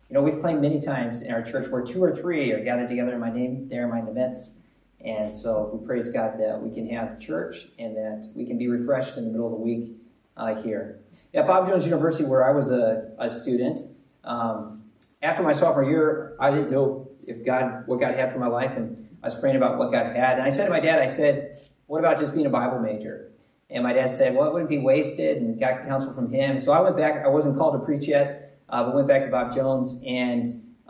We've claimed many times in our church where 2 or 3 are gathered together in my name, there am I in the midst. And so we praise God that we can have church and that we can be refreshed in the middle of the week here. At Bob Jones University, where I was a student, after my sophomore year, I didn't know what God had for my life, and I was praying about what God had. And I said to my dad, what about just being a Bible major? And my dad said, well, it wouldn't be wasted, and got counsel from him. So I went back. I wasn't called to preach yet, but went back to Bob Jones. And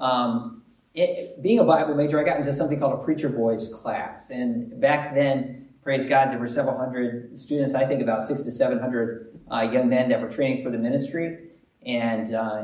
being a Bible major, I got into something called a Preacher Boys class. And back then, praise God, there were several hundred students, I think about 600 to 700 young men that were training for the ministry. And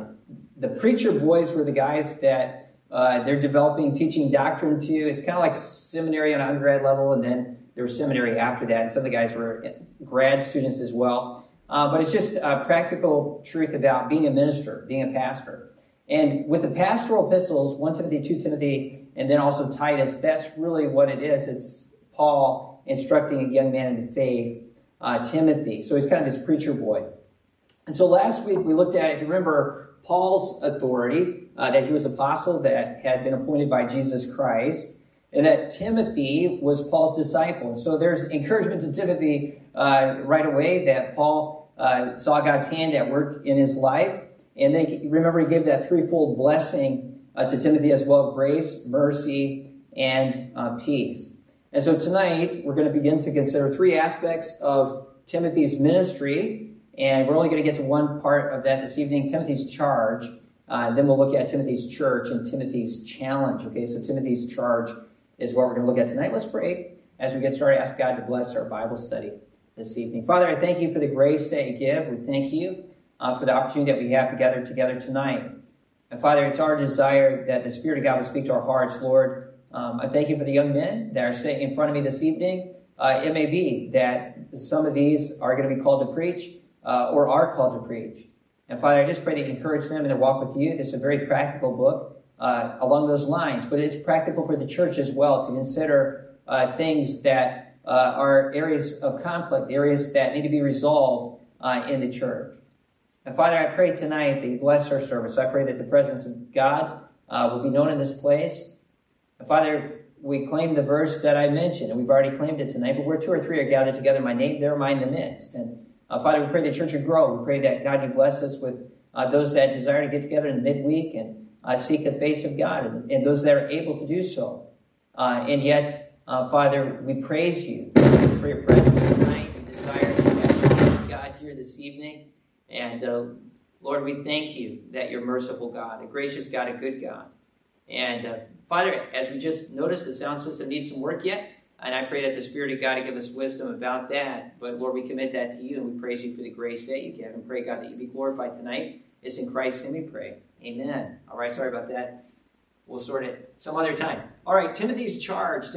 the Preacher Boys were the guys that they're developing, teaching doctrine to. It's kind of like seminary on an undergrad level, and then there was seminary after that, and some of the guys were grad students as well. But it's just a practical truth about being a minister, being a pastor. And with the pastoral epistles, 1 Timothy, 2 Timothy, and then also Titus, that's really what it is. It's Paul instructing a young man in the faith, Timothy. So he's kind of his preacher boy. And so last week we looked at, if you remember, Paul's authority, that he was apostle that had been appointed by Jesus Christ, and that Timothy was Paul's disciple. And so there's encouragement to Timothy right away that Paul saw God's hand at work in his life. And then remember, he gave that threefold blessing to Timothy as well: grace, mercy, and peace. And so tonight, we're going to begin to consider 3 aspects of Timothy's ministry. And we're only going to get to one part of that this evening, Timothy's charge. Then we'll look at Timothy's church and Timothy's challenge. Okay, so Timothy's charge is what we're going to look at tonight. Let's pray as we get started. Ask God to bless our Bible study this evening. Father, I thank you for the grace that you give. We thank you for the opportunity that we have to gather together tonight. And Father, it's our desire that the Spirit of God will speak to our hearts, Lord. I thank you for the young men that are sitting in front of me this evening. It may be that some of these are going to be called to preach or are called to preach. And Father, I just pray that you encourage them in their walk with you. This is a very practical book along those lines, but it's practical for the church as well to consider things that are areas of conflict, areas that need to be resolved in the church. And Father, I pray tonight that you bless our service. I pray that the presence of God will be known in this place. And Father, we claim the verse that I mentioned, and we've already claimed it tonight, but where 2 or 3 are gathered together in my name, there am I in the midst. And Father, we pray the church would grow. We pray that, God, you bless us with those that desire to get together in midweek and seek the face of God, and those that are able to do so. And yet, Father, we praise you for your presence tonight. We desire to have God here this evening. And Lord, we thank you that you're merciful God, a gracious God, a good God. And Father, as we just noticed, the sound system needs some work yet. And I pray that the Spirit of God will give us wisdom about that. But Lord, we commit that to you, and we praise you for the grace that you give. And pray, God, that you be glorified tonight. It's in Christ's name we pray. Amen. All right, sorry about that. We'll sort it some other time. All right, Timothy's charge.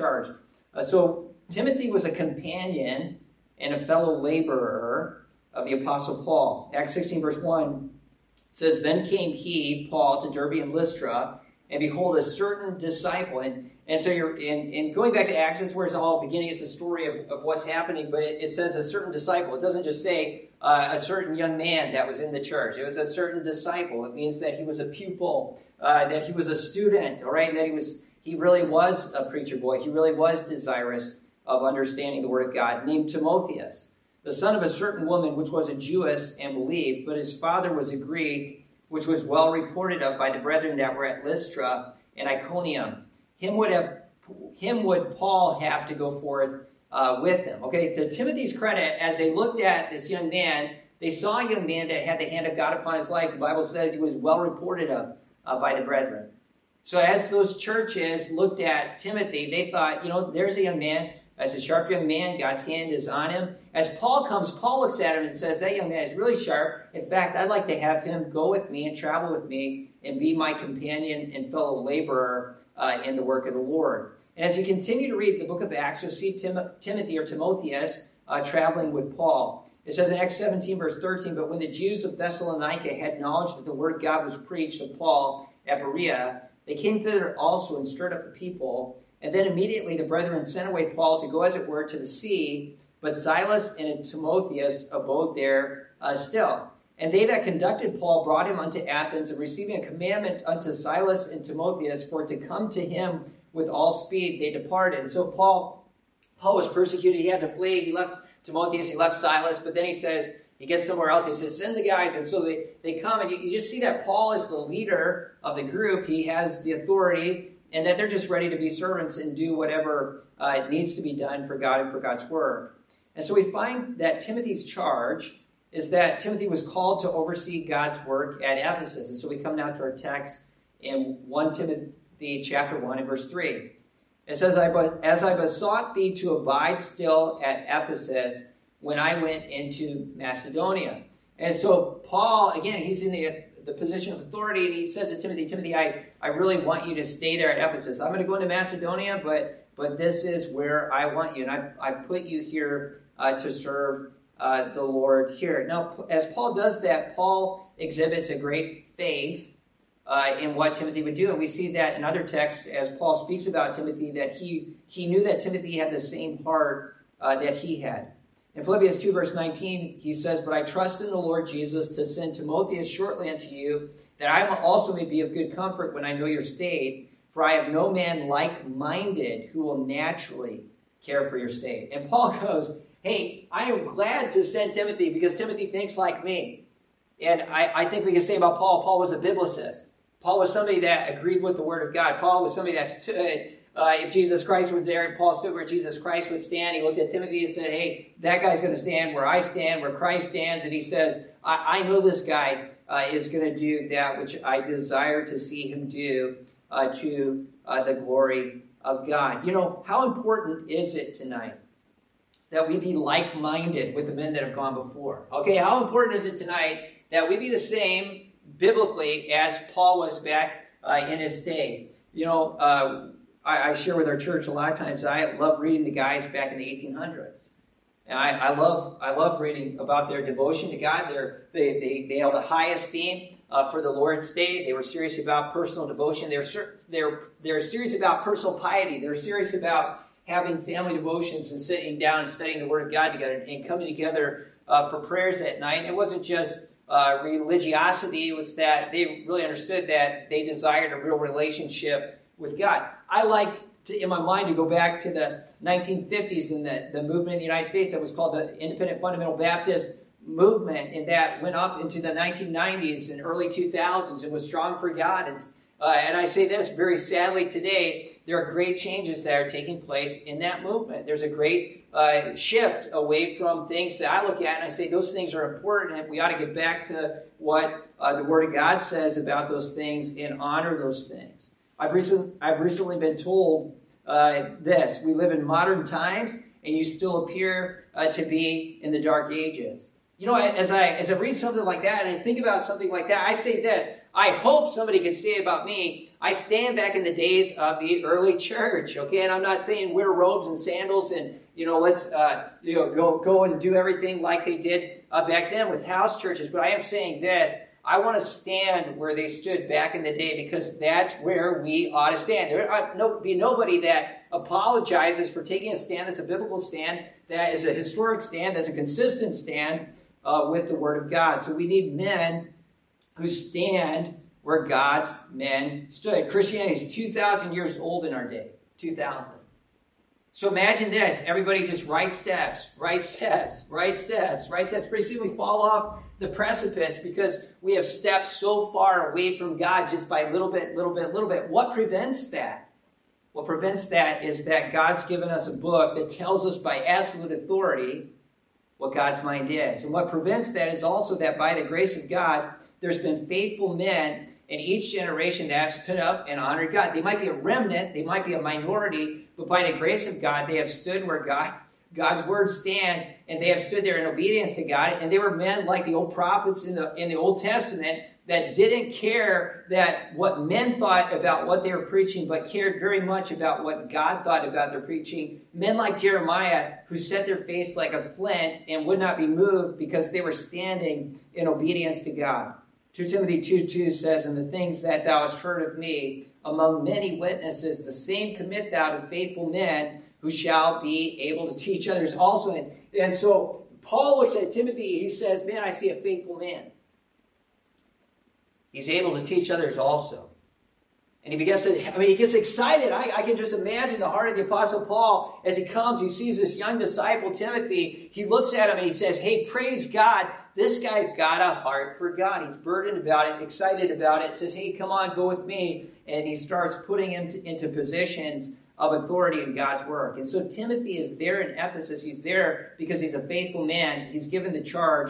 So Timothy was a companion and a fellow laborer of the Apostle Paul. Acts 16, verse 1 says, Then came he, Paul, to Derbe and Lystra, and behold, a certain disciple. And so you're in going back to Acts, it's where it's all beginning. It's a story of what's happening, but it says a certain disciple. It doesn't just say a certain young man that was in the church. It was a certain disciple. It means that he was a pupil, that he was a student, all right, and that he really was a preacher boy. He really was desirous of understanding the Word of God, named Timotheus, the son of a certain woman which was a Jewess and believed, but his father was a Greek, which was well reported of by the brethren that were at Lystra and Iconium. Him would Paul have to go forth with him. Okay, to Timothy's credit, as they looked at this young man, they saw a young man that had the hand of God upon his life. The Bible says he was well reported of by the brethren. So as those churches looked at Timothy, they thought, there's a young man. As a sharp young man, God's hand is on him. As Paul comes, Paul looks at him and says, that young man is really sharp. In fact, I'd like to have him go with me and travel with me and be my companion and fellow laborer in the work of the Lord. And as you continue to read the book of Acts, you'll see Timothy or Timotheus traveling with Paul. It says in Acts 17, verse 13, But when the Jews of Thessalonica had knowledge that the word of God was preached of Paul at Berea, they came thither also and stirred up the people. And then immediately the brethren sent away Paul to go, as it were, to the sea. But Silas and Timotheus abode there still. And they that conducted Paul brought him unto Athens, and receiving a commandment unto Silas and Timotheus for to come to him with all speed, they departed. And so Paul was persecuted. He had to flee. He left Timotheus. He left Silas. But then he says, he gets somewhere else. He says, send the guys. And so they come. And you just see that Paul is the leader of the group. He has the authority. And that they're just ready to be servants and do whatever needs to be done for God and for God's word. And so we find that Timothy's charge is that Timothy was called to oversee God's work at Ephesus. And so we come now to our text in 1 Timothy chapter 1 and verse 3. It says, as I besought thee to abide still at Ephesus when I went into Macedonia. And so Paul, again, he's in the position of authority, and he says to Timothy, Timothy, I really want you to stay there at Ephesus. I'm going to go into Macedonia, but this is where I want you. And I've put you here to serve the Lord here. Now, as Paul does that, Paul exhibits a great faith in what Timothy would do. And we see that in other texts as Paul speaks about Timothy, that he knew that Timothy had the same heart that he had. In Philippians 2 verse 19, he says, but I trust in the Lord Jesus to send Timotheus shortly unto you, that I also may be of good comfort when I know your state, for I have no man like-minded who will naturally care for your state. And Paul goes, hey, I am glad to send Timothy because Timothy thinks like me. And I think we can say about Paul was a biblicist. Paul was somebody that agreed with the Word of God. Paul was somebody that stood, if Jesus Christ was there, Paul stood where Jesus Christ would stand. He looked at Timothy and said, hey, that guy's going to stand where I stand, where Christ stands. And he says, I know this guy is going to do that which I desire to see him do to the glory of God. You know, how important is it tonight that we be like-minded with the men that have gone before? Okay, how important is it tonight that we be the same biblically as Paul was back in his day? You know, I share with our church a lot of times, I love reading the guys back in the 1800s. And I love reading about their devotion to God. They held a high esteem for the Lord's day. They were serious about personal devotion. They're serious about personal piety. They're serious about having family devotions and sitting down and studying the Word of God together and coming together for prayers at night. And it wasn't just religiosity. It was that they really understood that they desired a real relationship with God. I like to, in my mind, to go back to the 1950s and the movement in the United States that was called the Independent Fundamental Baptist movement, and that went up into the 1990s and early 2000s and was strong for God. And I say this very sadly today, there are great changes that are taking place in that movement. There's a great shift away from things that I look at and I say those things are important and we ought to get back to what the Word of God says about those things and honor those things. I've recently been told this: we live in modern times and you still appear to be in the dark ages. You know, as I read something like that and I think about something like that, I say this: I hope somebody can say about me, I stand back in the days of the early church, okay? And I'm not saying wear robes and sandals and, let's, go and do everything like they did back then with house churches. But I am saying this: I want to stand where they stood back in the day because that's where we ought to stand. There ought be nobody that apologizes for taking a stand that's a biblical stand, that is a historic stand, that's a consistent stand with the Word of God. So we need men who stand where God's men stood. Christianity is 2,000 years old in our day. 2,000. So imagine this. Everybody just right steps. Pretty soon we fall off the precipice because we have stepped so far away from God just by little bit. What prevents that? What prevents that is that God's given us a book that tells us by absolute authority what God's mind is. And what prevents that is also that by the grace of God, there's been faithful men in each generation that have stood up and honored God. They might be a remnant, they might be a minority, but by the grace of God, they have stood where God's word stands, and they have stood there in obedience to God. And they were men like the old prophets in the Old Testament that didn't care that what men thought about what they were preaching, but cared very much about what God thought about their preaching. Men like Jeremiah, who set their face like a flint and would not be moved because they were standing in obedience to God. 2 Timothy 2:2 says, and the things that thou hast heard of me among many witnesses, the same commit thou to faithful men who shall be able to teach others also. And so Paul looks at Timothy, he says, man, I see a faithful man. he's able to teach others also. And he begins to, he gets excited. I can just imagine the heart of the Apostle Paul as he comes. He sees this young disciple, Timothy. He looks at him and he says, hey, praise God. This guy's got a heart for God. He's burdened about it, excited about it. Says, hey, come on, go with me. And he starts putting him into positions of authority in God's work. And so Timothy is there in Ephesus. He's there because he's a faithful man. He's given the charge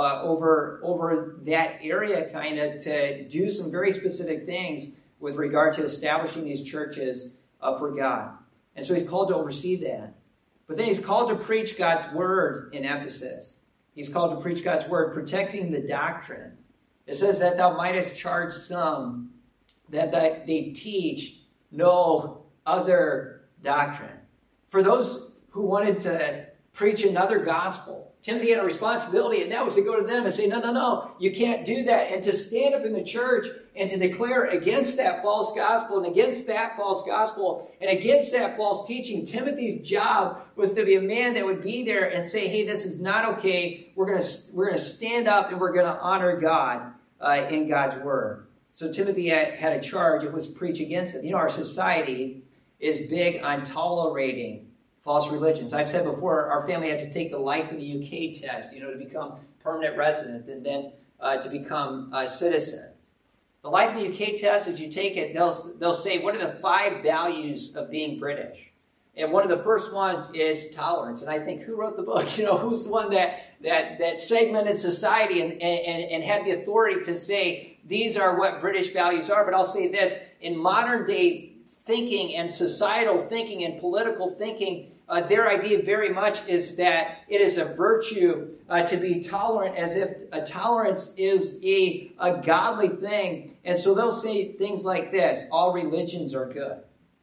over that area kind of to do some very specific things with regard to establishing these churches for God. And so he's called to oversee that. But then he's called to preach God's word in Ephesus. He's called to preach God's word, protecting the doctrine. It says that thou mightest charge some that they teach no other doctrine. For those who wanted to preach another gospel, Timothy had a responsibility, and that was to go to them and say, no, you can't do that. And to stand up in the church and to declare against that false gospel and against that false gospel and against that false teaching. Timothy's job was to be a man that would be there and say, hey, this is not okay. We're going to stand up and we're going to honor God in God's word. So Timothy had a charge. It was preach against it. Our society is big on tolerating false religions. I've said before, our family had to take the Life in the UK test, to become permanent resident and then to become citizens. The Life in the UK test, as you take it, they'll say, what are the 5 values of being British? And one of the first ones is tolerance. And I think, who wrote the book? Who's the one that segmented society and had the authority to say, these are what British values are. But I'll say this, in modern day thinking and societal thinking and political thinking, their idea very much is that it is a virtue to be tolerant, as if tolerance is a godly thing. And so they'll say things like this: all religions are good.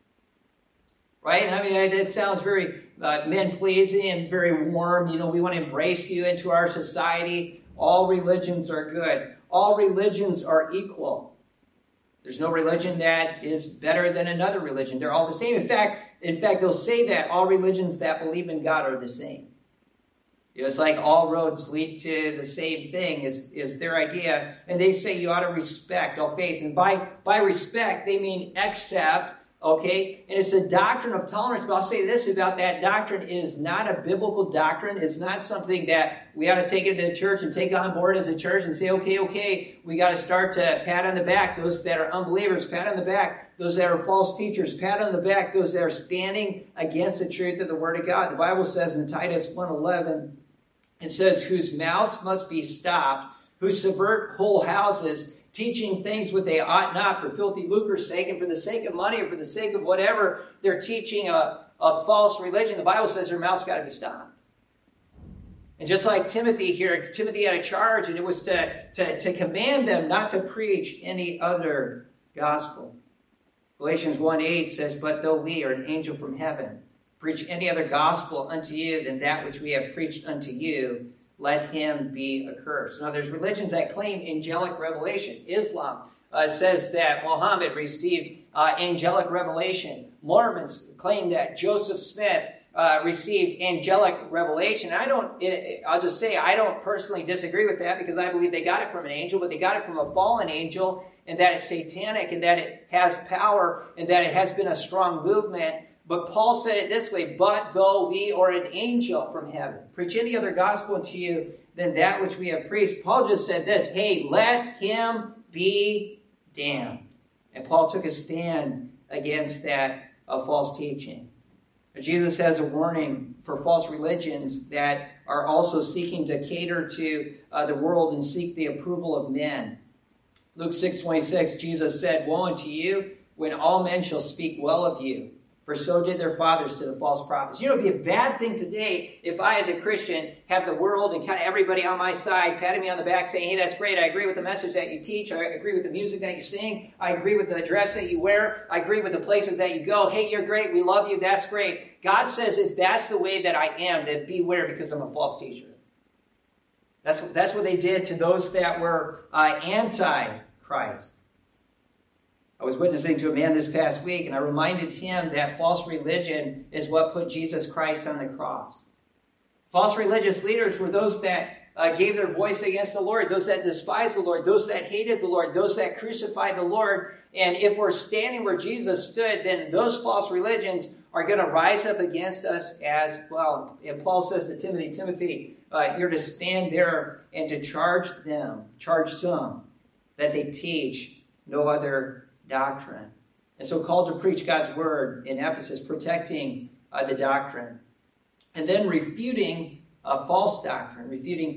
Right? That sounds very men-pleasing and very warm. We want to embrace you into our society. All religions are good. All religions are equal. There's no religion that is better than another religion. They're all the same. In fact, they'll say that all religions that believe in God are the same. It's like all roads lead to the same thing is their idea. And they say you ought to respect all faith. And by respect, they mean accept. Okay? And it's a doctrine of tolerance. But I'll say this about that doctrine. It is not a biblical doctrine. It's not something that we ought to take into the church and take on board as a church and say, okay, we got to start to pat on the back those that are unbelievers, pat on the back those that are false teachers, pat on the back those that are standing against the truth of the Word of God. The Bible says in Titus 1:11, it says, whose mouths must be stopped, who subvert whole houses, teaching things what they ought not for filthy lucre's sake and for the sake of money or for the sake of whatever. They're teaching a false religion. The Bible says their mouth's got to be stopped. And just like Timothy here, Timothy had a charge, and it was to command them not to preach any other gospel. Galatians 1:8 says, but though we or an angel from heaven preach any other gospel unto you than that which we have preached unto you, let him be accursed. Now, there's religions that claim angelic revelation. Islam says that Muhammad received angelic revelation. Mormons claim that Joseph Smith received angelic revelation. I'll just say I don't personally disagree with that, because I believe they got it from an angel, but they got it from a fallen angel, and that it's satanic, and that it has power, and that it has been a strong movement. But Paul said it this way, but though we or an angel from heaven preach any other gospel unto you than that which we have preached. Paul just said this, hey, let him be damned. And Paul took a stand against that false teaching. But Jesus has a warning for false religions that are also seeking to cater to the world and seek the approval of men. Luke 6:26, Jesus said, woe unto you when all men shall speak well of you. For so did their fathers to the false prophets. It would be a bad thing today if I, as a Christian, have the world and kind of everybody on my side patting me on the back saying, hey, that's great. I agree with the message that you teach. I agree with the music that you sing. I agree with the dress that you wear. I agree with the places that you go. Hey, you're great. We love you. That's great. God says if that's the way that I am, then beware, because I'm a false teacher. That's what they did to those that were anti-Christ. I was witnessing to a man this past week, and I reminded him that false religion is what put Jesus Christ on the cross. False religious leaders were those that gave their voice against the Lord, those that despised the Lord, those that hated the Lord, those that crucified the Lord. And if we're standing where Jesus stood, then those false religions are going to rise up against us as well. And Paul says to Timothy, you're to stand there and to charge some, that they teach no other doctrine. And so called to preach God's word in Ephesus, protecting the doctrine. And then refuting false doctrine.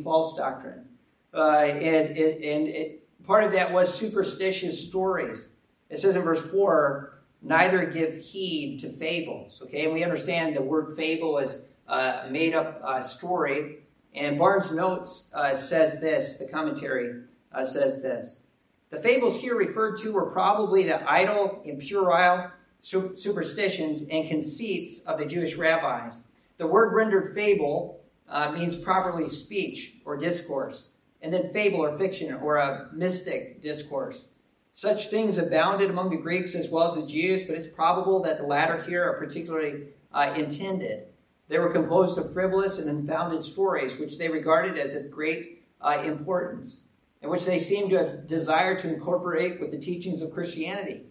Part of that was superstitious stories. It says in verse 4, neither give heed to fables. Okay, and we understand the word fable is a made-up story. And Barnes' Notes says this, the commentary says this. The fables here referred to were probably the idle and puerile superstitions and conceits of the Jewish rabbis. The word rendered fable means properly speech or discourse, and then fable or fiction or a mystic discourse. Such things abounded among the Greeks as well as the Jews, but it's probable that the latter here are particularly intended. They were composed of frivolous and unfounded stories, which they regarded as of great importance, and which they seemed to have desired to incorporate with the teachings of Christianity.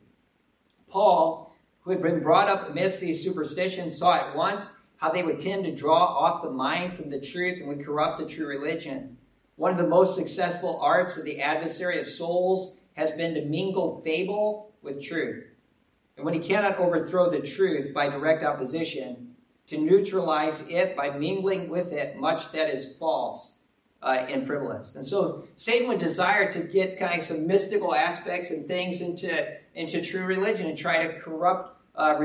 Paul, who had been brought up amidst these superstitions, saw at once how they would tend to draw off the mind from the truth and would corrupt the true religion. One of the most successful arts of the adversary of souls has been to mingle fable with truth. And when he cannot overthrow the truth by direct opposition, to neutralize it by mingling with it much that is false and frivolous. And so Satan would desire to get kind of some mystical aspects and things into true religion and try to corrupt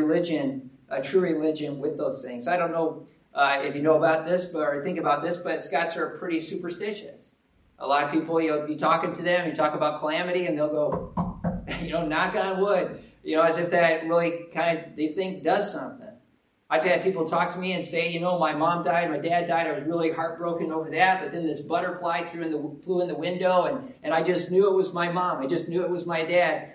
true religion with those things. I don't know if you know about this or think about this, but Scots are pretty superstitious. A lot of people, you'll be talking to them, you talk about calamity, and they'll go, knock on wood, as if that really they think does something. I've had people talk to me and say, my mom died, my dad died, I was really heartbroken over that, but then this butterfly flew in the window, and I just knew it was my mom. I just knew it was my dad.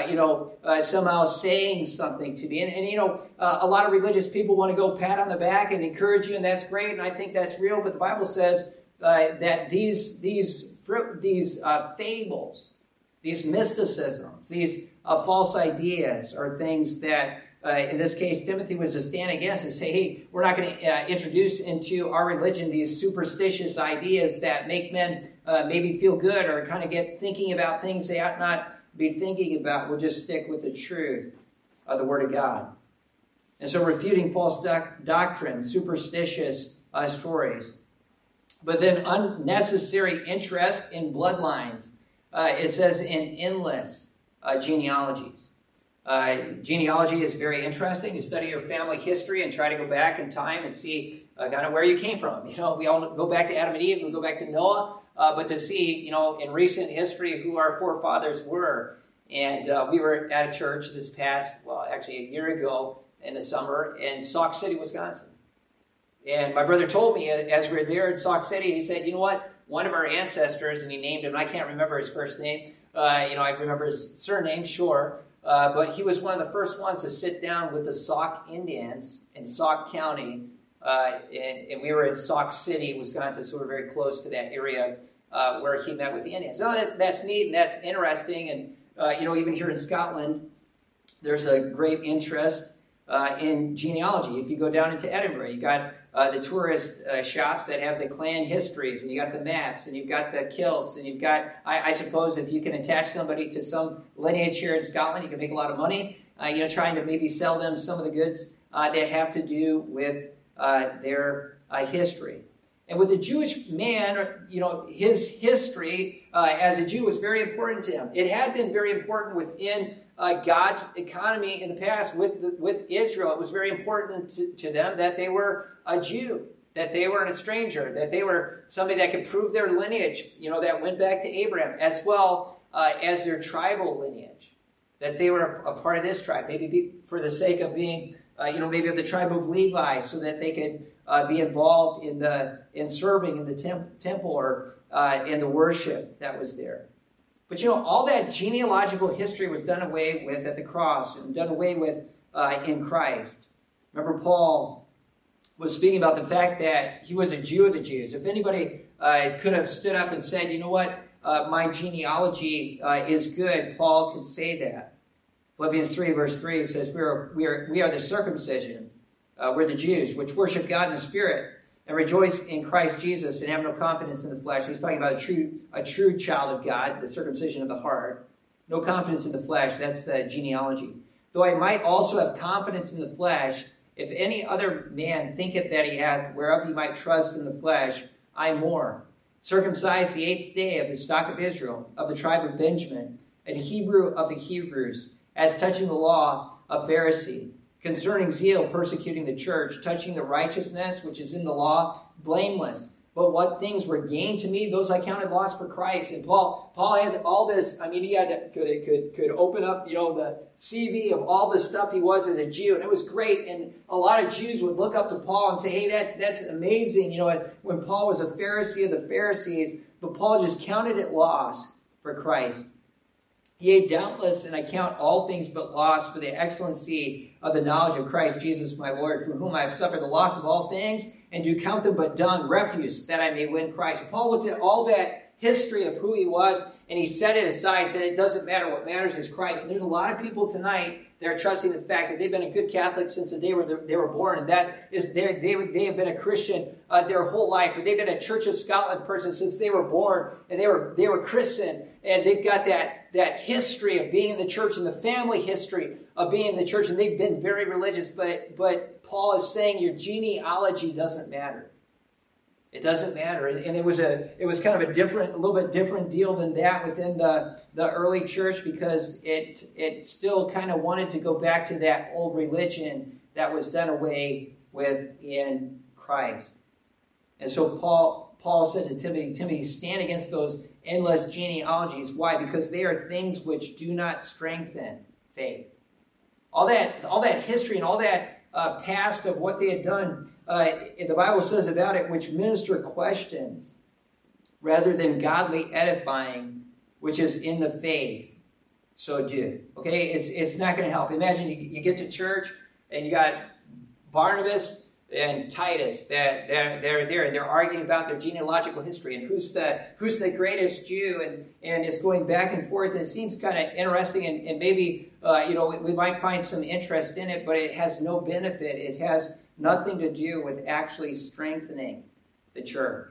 Somehow saying something to me. And a lot of religious people want to go pat on the back and encourage you, and that's great, and I think that's real, but the Bible says that these fables, these mysticisms, these false ideas are things that, in this case, Timothy was to stand against and say, hey, we're not going to introduce into our religion these superstitious ideas that make men maybe feel good or kind of get thinking about things they ought not be thinking about. We'll just stick with the truth of the Word of God. And so refuting false doctrine, superstitious stories. But then unnecessary interest in bloodlines. It says in endless genealogies. Genealogy is very interesting. You study your family history and try to go back in time and see kind of where you came from. We all go back to Adam and Eve, we go back to Noah. But to see, in recent history who our forefathers were. And we were at a church actually a year ago in the summer in Sauk City, Wisconsin. And my brother told me as we were there in Sauk City, he said, you know what? One of our ancestors, and he named him, I can't remember his first name. I remember his surname, sure. But he was one of the first ones to sit down with the Sauk Indians in Sauk County. And we were in Sauk City, Wisconsin, so we're very close to that area where he met with the Indians. So that's neat and that's interesting. And, even here in Scotland, there's a great interest in genealogy. If you go down into Edinburgh, you got the tourist shops that have the clan histories, and you got the maps, and you've got the kilts, and you've got, I suppose, if you can attach somebody to some lineage here in Scotland, you can make a lot of money, trying to maybe sell them some of the goods that have to do with their history. And with the Jewish man, his history as a Jew was very important to him. It had been very important within God's economy in the past with Israel. It was very important to them that they were a Jew, that they weren't a stranger, that they were somebody that could prove their lineage, that went back to Abraham, as well as their tribal lineage, that they were a part of this tribe, maybe for the sake of being, maybe of the tribe of Levi, so that they could be involved in serving in the temple or in the worship that was there. But all that genealogical history was done away with at the cross and done away with in Christ. Remember, Paul was speaking about the fact that he was a Jew of the Jews. If anybody could have stood up and said, you know what, my genealogy is good. Paul could say that. Philippians 3, verse 3 says, we are the circumcision. We're the Jews, which worship God in the Spirit and rejoice in Christ Jesus and have no confidence in the flesh. He's talking about a true child of God, the circumcision of the heart. No confidence in the flesh. That's the genealogy. Though I might also have confidence in the flesh, if any other man thinketh that he hath, whereof he might trust in the flesh, I more. Circumcised the 8th day of the stock of Israel, of the tribe of Benjamin, and Hebrew of the Hebrews, as touching the law, a Pharisee. Concerning zeal, persecuting the church, touching the righteousness which is in the law, blameless. But what things were gained to me, those I counted loss for Christ. And Paul had all this. I mean, he could open up, the CV of all the stuff he was as a Jew, and it was great. And a lot of Jews would look up to Paul and say, "Hey, that's amazing." When Paul was a Pharisee of the Pharisees, but Paul just counted it loss for Christ. Yea, doubtless, and I count all things but loss for the excellency of the knowledge of Christ Jesus my Lord, for whom I have suffered the loss of all things, and do count them but dung, refuse, that I may win Christ. Paul looked at all that history of who he was, and he set it aside, said it doesn't matter. What matters is Christ. And there's a lot of people tonight that are trusting the fact that they've been a good Catholic since the day they were born, and that is they have been a Christian their whole life, or they've been a Church of Scotland person since they were born, and they were Christian, and they've got that history of being in the church and the family history of being in the church, and they've been very religious. But Paul is saying your genealogy doesn't matter. It doesn't matter, and it was kind of a little bit different deal than that within the early church, because it still kind of wanted to go back to that old religion that was done away with in Christ. And so Paul said to Timothy, stand against those endless genealogies. Why? Because they are things which do not strengthen faith. All that history and all that past of what they had done, the Bible says about it, which minister questions rather than godly edifying, which is in the faith, so do. Okay, it's not going to help. Imagine you get to church and you got Barnabas and Titus that they're there and they're arguing about their genealogical history and who's the greatest Jew, and it's going back and forth, and it seems kind of interesting, and maybe we might find some interest in it, but it has no benefit. It has nothing to do with actually strengthening the church.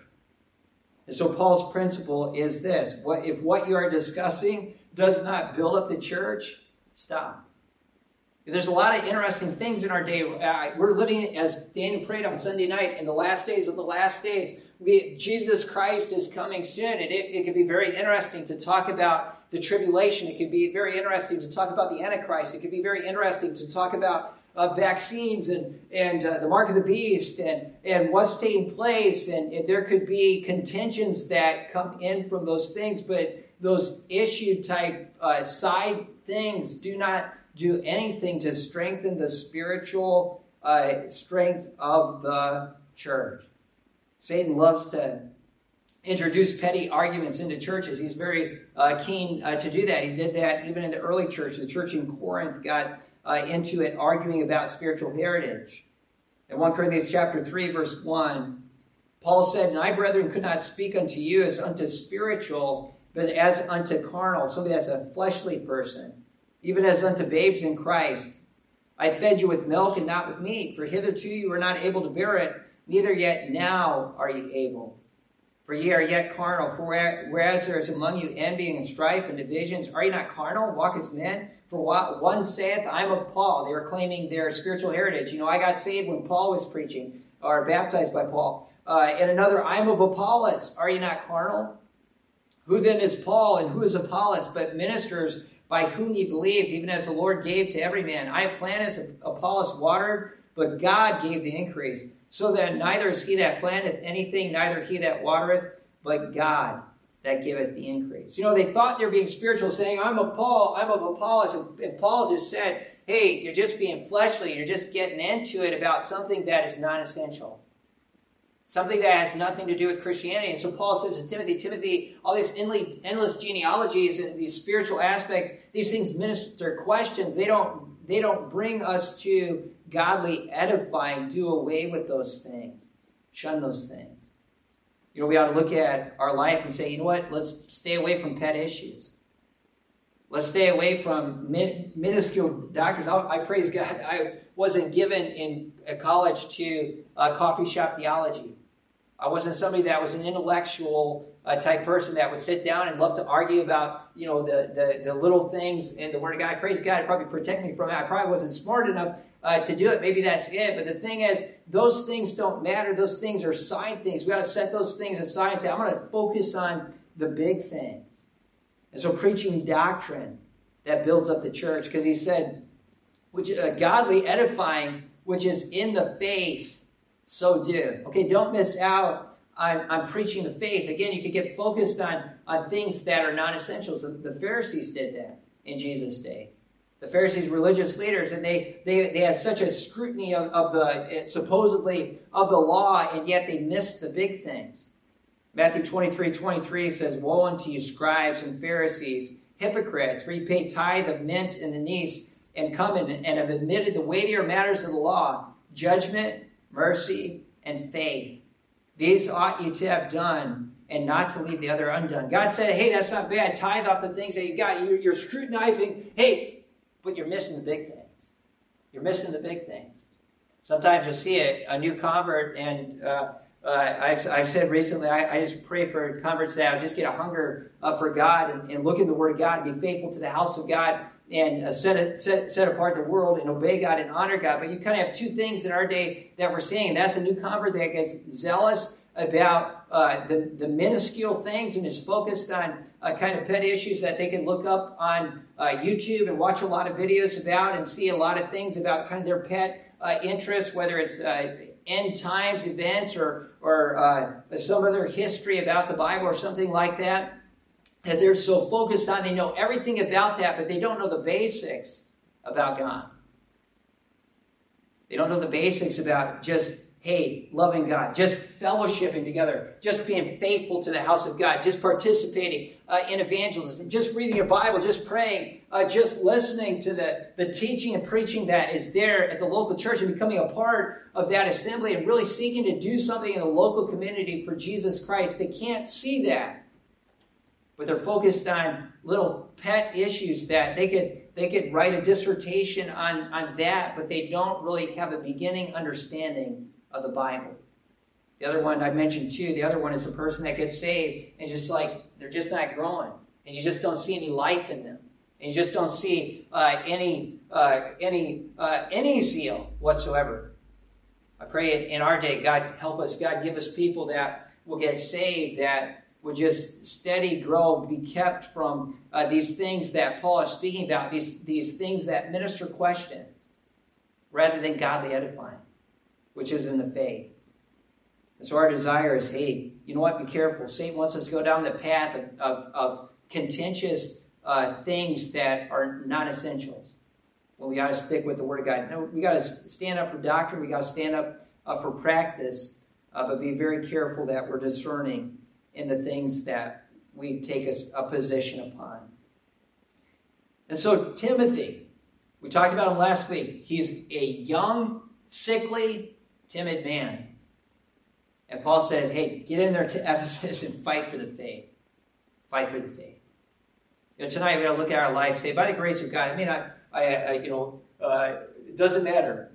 And so Paul's principle is this: if what you are discussing does not build up the church, stop. There's a lot of interesting things in our day. We're living, as Daniel prayed on Sunday night, in the last days of the last days. Jesus Christ is coming soon, and it could be very interesting to talk about the tribulation. It could be very interesting to talk about the Antichrist. It could be very interesting to talk about vaccines and the mark of the beast and what's taking place. And there could be contentions that come in from those things, but those issue type side things do not do anything to strengthen the spiritual strength of the church. Satan loves to introduce petty arguments into churches. He's very keen to do that. He did that even in the early church. The church in Corinth got into it, arguing about spiritual heritage. In 1 Corinthians chapter 3, verse 1, Paul said, "And I, brethren, could not speak unto you as unto spiritual, but as unto carnal," somebody that's a fleshly person, "even as unto babes in Christ. I fed you with milk and not with meat, for hitherto you were not able to bear it, neither yet now are ye able. For ye are yet carnal, for whereas there is among you envying and strife and divisions, are ye not carnal, walk as men? For one saith, I am of Paul." They were claiming their spiritual heritage. I got saved when Paul was preaching, or baptized by Paul. And another, "I am of Apollos." Are ye not carnal? Who then is Paul, and who is Apollos, but ministers by whom ye believed, even as the Lord gave to every man? I have planted, as Apollos watered, but God gave the increase. So that neither is he that planteth anything, neither he that watereth, but God that giveth the increase. They thought they were being spiritual, saying, "I'm of Paul, I'm of Apollos." And Paul just said, hey, you're just being fleshly. You're just getting into it about something that is not essential. Something that has nothing to do with Christianity. And so Paul says to Timothy, all these endless genealogies and these spiritual aspects, these things minister questions. They don't bring us to godly edifying. Do away with those things. Shun those things. We ought to look at our life and say, you know what, let's stay away from pet issues. Let's stay away from minuscule doctrines. I praise God, I wasn't given in college to coffee shop theology. I wasn't somebody that was an intellectual type person that would sit down and love to argue about, the little things in the Word of God. Praise God, probably protect me from it. I probably wasn't smart enough to do it. Maybe that's it. But the thing is, those things don't matter. Those things are side things. We got to set those things aside and say, I'm going to focus on the big things. And so preaching doctrine that builds up the church, because he said, which godly edifying, which is in the faith, so do. Okay, don't miss out on preaching the faith. Again, you could get focused on things that are non-essentials. The Pharisees did that in Jesus' day. The Pharisees, religious leaders, and they had such a scrutiny of the supposedly of the law, and yet they missed the big things. Matthew 23:23 says, "Woe unto you, scribes and Pharisees, hypocrites, for you pay tithe of mint and anise, and come in and have admitted the weightier matters of the law, judgment, mercy, and faith. These ought you to have done, and not to leave the other undone." God said, hey, that's not bad. Tithe off the things that you got. You're scrutinizing, hey, but you're missing the big things. You're missing the big things. Sometimes you'll see a new convert, and I've said recently, I just pray for converts that just get a hunger for God and look in the Word of God and be faithful to the house of God and set apart the world and obey God and honor God. But you kind of have two things in our day that we're seeing. And that's a new convert that gets zealous about the minuscule things and is focused on kind of pet issues that they can look up on YouTube and watch a lot of videos about and see a lot of things about kind of their pet interests, whether it's end times events or some other history about the Bible or something like that. That they're so focused on, they know everything about that, but they don't know the basics about God. They don't know the basics about just, hey, loving God, just fellowshipping together, just being faithful to the house of God, just participating in evangelism, just reading your Bible, just praying, just listening to the teaching and preaching that is there at the local church and becoming a part of that assembly and really seeking to do something in the local community for Jesus Christ. They can't see that. But they're focused on little pet issues that they could write a dissertation on that, but they don't really have a beginning understanding of the Bible. The other one I mentioned too, the other one is the person that gets saved and just like they're just not growing, and you just don't see any life in them, and you just don't see any zeal whatsoever. I pray in our day, God help us, God give us people that will get saved, that would just steady grow, be kept from these things that Paul is speaking about, these things that minister questions, rather than godly edifying, which is in the faith. And so our desire is, hey, you know what? Be careful. Satan wants us to go down the path of contentious things that are not essentials. Well, we got to stick with the Word of God. No, we got to stand up for doctrine. We got to stand up for practice, but be very careful that we're discerning in the things that we take a position upon. And so Timothy, we talked about him last week. He's a young, sickly, timid man. And Paul says, hey, get in there to Ephesus and fight for the faith. Fight for the faith. Tonight we're going to look at our life, say, by the grace of God, it doesn't matter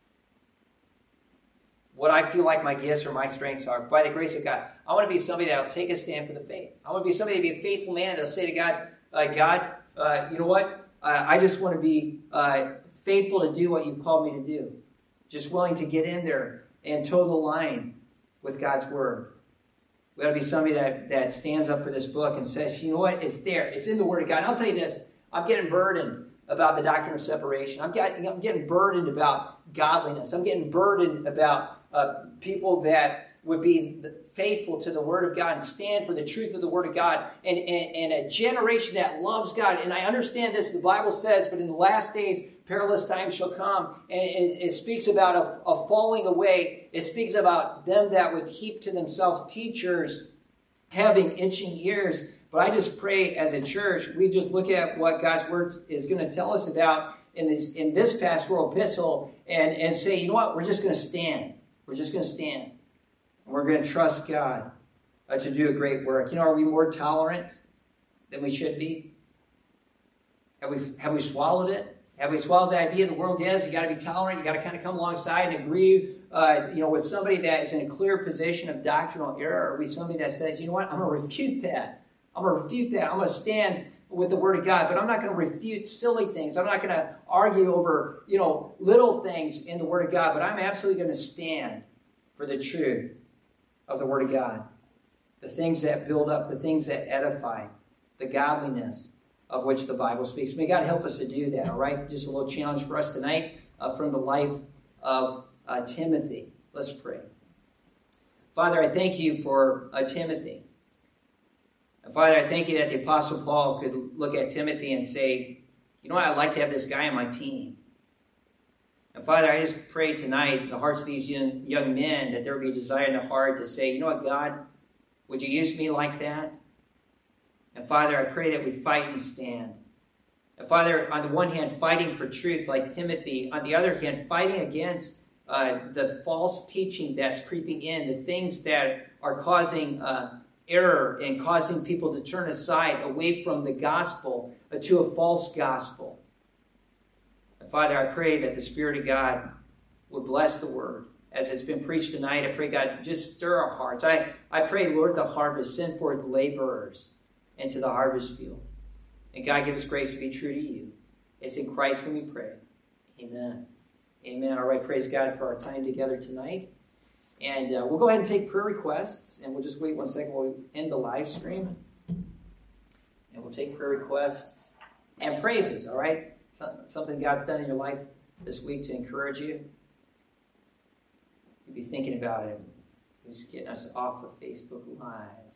what I feel like my gifts or my strengths are. By the grace of God, I want to be somebody that will take a stand for the faith. I want to be somebody to be a faithful man that'll say to God, you know what? I just want to be faithful to do what you've called me to do. Just willing to get in there and toe the line with God's word. We ought to be somebody that stands up for this book and says, you know what? It's there. It's in the Word of God. And I'll tell you this. I'm getting burdened about the doctrine of separation. I'm getting burdened about godliness. I'm getting burdened about people that would be faithful to the Word of God and stand for the truth of the Word of God, and a generation that loves God. And I understand this, the Bible says, but in the last days, perilous times shall come. And it speaks about a falling away. It speaks about them that would heap to themselves teachers having itching ears. But I just pray as a church, we just look at what God's Word is going to tell us about in this pastoral epistle and say, you know what, we're just going to stand. We're just going to stand. And we're going to trust God. to do a great work. Are we more tolerant than we should be? Have we swallowed it? Have we swallowed the idea the world gives? You got to be tolerant. You got to kind of come alongside and agree, with somebody that is in a clear position of doctrinal error. Or are we somebody that says, you know what? I'm going to refute that. I'm going to refute that. I'm going to stand with the Word of God, but I'm not going to refute silly things. I'm not going to argue over, little things in the Word of God, but I'm absolutely going to stand for the truth of the Word of God. The things that build up, the things that edify, the godliness of which the Bible speaks. May God help us to do that, all right? Just a little challenge for us tonight from the life of Timothy. Let's pray. Father, I thank you for Timothy. And Father, I thank you that the Apostle Paul could look at Timothy and say, you know what, I'd like to have this guy on my team. And Father, I just pray tonight in the hearts of these young men that there would be a desire in their heart to say, you know what, God, would you use me like that? And Father, I pray that we fight and stand. And Father, on the one hand, fighting for truth like Timothy. On the other hand, fighting against the false teaching that's creeping in, the things that are causing error and causing people to turn aside away from the gospel to a false gospel. And Father, I pray that the Spirit of God would bless the word. As it's been preached tonight, I pray, God, just stir our hearts. I pray, Lord, the harvest, send forth laborers into the harvest field. And God, give us grace to be true to you. It's in Christ that we pray. Amen. Amen. All right, praise God for our time together tonight. And we'll go ahead and take prayer requests. And we'll just wait 1 second while we end the live stream. And we'll take prayer requests and praises, all right? Something God's done in your life this week to encourage you. You'll be thinking about it. He's getting us off of Facebook Live.